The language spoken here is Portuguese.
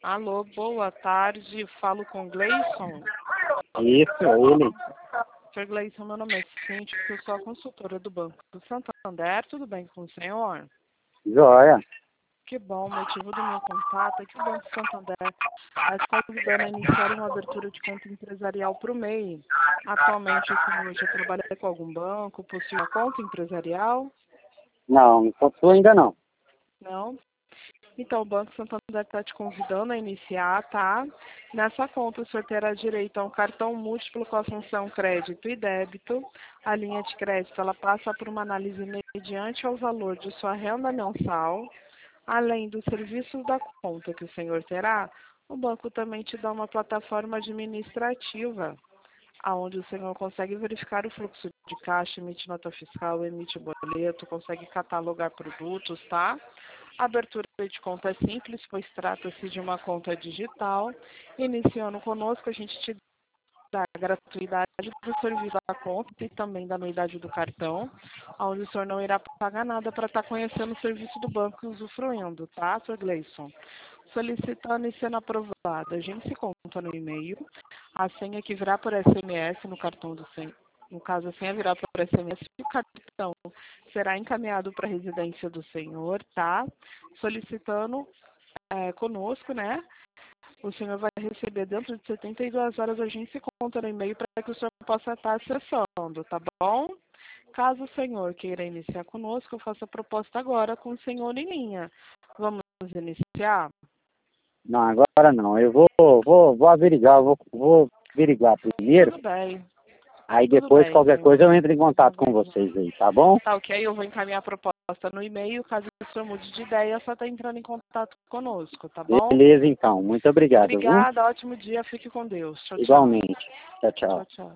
Alô, boa tarde. Falo com Gleison. Isso, é ele. Sr. Gleison, meu nome é Cíntia, eu sou a consultora do Banco do Santander. Tudo bem com o senhor? Joia. Que bom, o motivo do meu contato é que o Banco Santander está convidando a iniciar uma abertura de conta empresarial para o MEI. Atualmente, o senhor já trabalha com algum banco, possui uma conta empresarial? Não possui ainda não. Não? Então, o Banco Santander está te convidando a iniciar, tá? Nessa conta, o senhor terá direito a um cartão múltiplo com a função crédito e débito. A linha de crédito, ela passa por uma análise mediante ao valor de sua renda mensal. Além dos serviços da conta que o senhor terá, o banco também te dá uma plataforma administrativa, onde o senhor consegue verificar o fluxo de caixa, emite nota fiscal, emite boleto, consegue catalogar produtos, tá? A abertura de conta é simples, pois trata-se de uma conta digital. Iniciando conosco, a gente te dá a gratuidade do serviço da conta e também da anuidade do cartão, onde o senhor não irá pagar nada para estar conhecendo o serviço do banco e usufruindo, tá, Sr. Gleison? Solicitando e sendo aprovado, a gente se conta no e-mail, a senha que virá por SMS no cartão do senhor. No caso, a senha virá por SMS, o cartão será encaminhado para a residência do senhor, tá? Solicitando conosco, né? O senhor vai receber dentro de 72 horas, a gente se conta no e-mail para que o senhor possa estar acessando, tá bom? Caso o senhor queira iniciar conosco, eu faço a proposta agora com o senhor em linha. Vamos iniciar? Não, agora não. Eu vou averiguar, vou averiguar primeiro. Tudo bem. Aí Tudo depois, bem, qualquer senhor. coisa, eu entro em contato com vocês aí, tá bom? Tá ok, eu vou encaminhar a proposta no e-mail. Caso o senhor mude de ideia, é só tá entrando em contato conosco, tá bom? Beleza, então. Muito obrigado, viu? Obrigada, ótimo dia, fique com Deus. Tchau, tchau. Igualmente. Tchau, tchau. Tchau, tchau.